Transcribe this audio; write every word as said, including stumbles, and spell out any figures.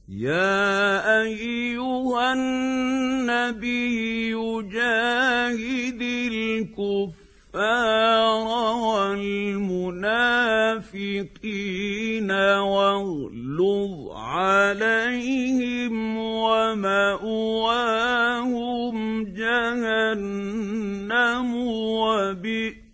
يا أيها النبي جاهد الكفار والمنافقين واغلظ عليهم ومأواهم جهنم وبئس